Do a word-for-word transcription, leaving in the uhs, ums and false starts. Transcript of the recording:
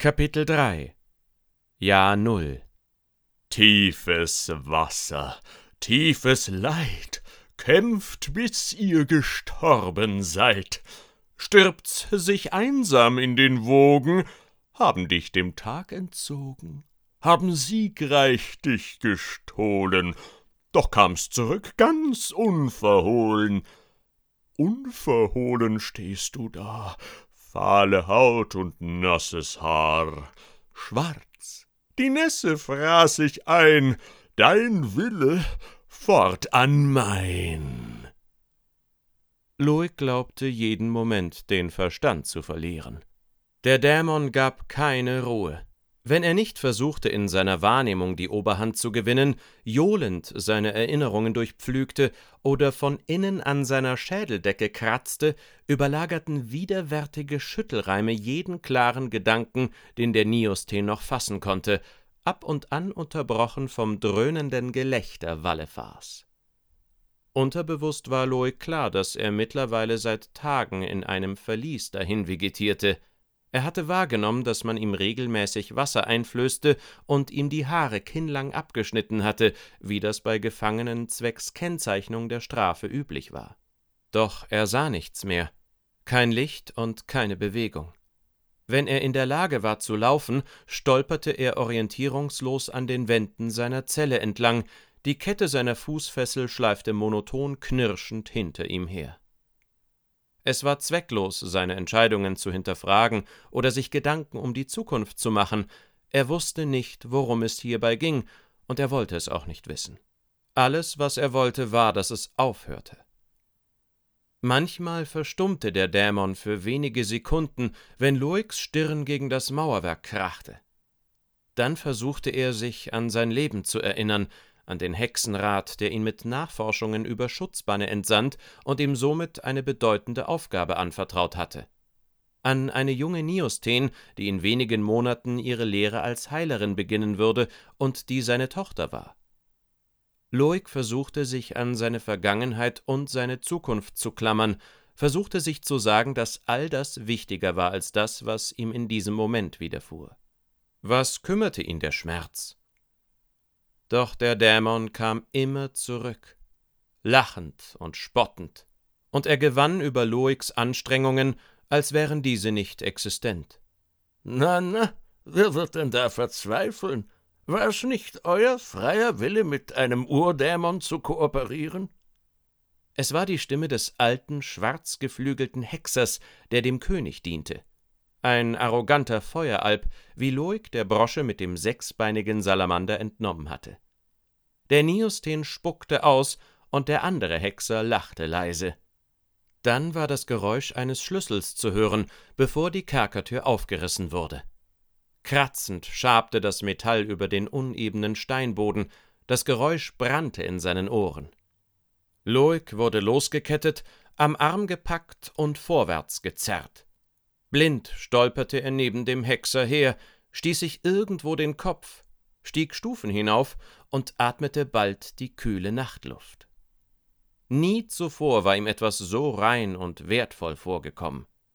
Kapitel drei. Jahr Null. Tiefes Wasser, tiefes Leid, kämpft, bis ihr gestorben seid. Stirbt sich einsam in den Wogen, haben dich dem Tag entzogen, haben siegreich dich gestohlen, doch kamst zurück ganz unverhohlen. Unverhohlen stehst du da, fahle Haut und nasses Haar, schwarz, die Nässe fraß ich ein, dein Wille fortan mein. Loik glaubte jeden Moment den Verstand zu verlieren. Der Dämon gab keine Ruhe. Wenn er nicht versuchte, in seiner Wahrnehmung die Oberhand zu gewinnen, johlend seine Erinnerungen durchpflügte oder von innen an seiner Schädeldecke kratzte, überlagerten widerwärtige Schüttelreime jeden klaren Gedanken, den der Niosthen noch fassen konnte, ab und an unterbrochen vom dröhnenden Gelächter Wallefars. Unterbewusst war Loik klar, dass er mittlerweile seit Tagen in einem Verlies dahin vegetierte. Er hatte wahrgenommen, dass man ihm regelmäßig Wasser einflößte und ihm die Haare kinnlang abgeschnitten hatte, wie das bei Gefangenen zwecks Kennzeichnung der Strafe üblich war. Doch er sah nichts mehr, kein Licht und keine Bewegung. Wenn er in der Lage war zu laufen, stolperte er orientierungslos an den Wänden seiner Zelle entlang, die Kette seiner Fußfessel schleifte monoton knirschend hinter ihm her. Es war zwecklos, seine Entscheidungen zu hinterfragen oder sich Gedanken um die Zukunft zu machen. Er wusste nicht, worum es hierbei ging, und er wollte es auch nicht wissen. Alles, was er wollte, war, dass es aufhörte. Manchmal verstummte der Dämon für wenige Sekunden, wenn Loiks Stirn gegen das Mauerwerk krachte. Dann versuchte er, sich an sein Leben zu erinnern, an den Hexenrat, der ihn mit Nachforschungen über Schutzbanne entsandt und ihm somit eine bedeutende Aufgabe anvertraut hatte. An eine junge Niosthen, die in wenigen Monaten ihre Lehre als Heilerin beginnen würde und die seine Tochter war. Loik versuchte, sich an seine Vergangenheit und seine Zukunft zu klammern, versuchte sich zu sagen, dass all das wichtiger war als das, was ihm in diesem Moment widerfuhr. Was kümmerte ihn der Schmerz? Doch der Dämon kam immer zurück, lachend und spottend, und er gewann über Loiks Anstrengungen, als wären diese nicht existent. »Na, na, wer wird denn da verzweifeln? War es nicht euer freier Wille, mit einem Urdämon zu kooperieren?« Es war die Stimme des alten, schwarzgeflügelten Hexers, der dem König diente. Ein arroganter Feueralp, wie Loik der Brosche mit dem sechsbeinigen Salamander entnommen hatte. Der Niosthen spuckte aus, und der andere Hexer lachte leise. Dann war das Geräusch eines Schlüssels zu hören, bevor die Kerkertür aufgerissen wurde. Kratzend schabte das Metall über den unebenen Steinboden, das Geräusch brannte in seinen Ohren. Loik wurde losgekettet, am Arm gepackt und vorwärts gezerrt. Blind stolperte er neben dem Hexer her, stieß sich irgendwo den Kopf, stieg Stufen hinauf und atmete bald die kühle Nachtluft. Nie zuvor war ihm etwas so rein und wertvoll vorgekommen.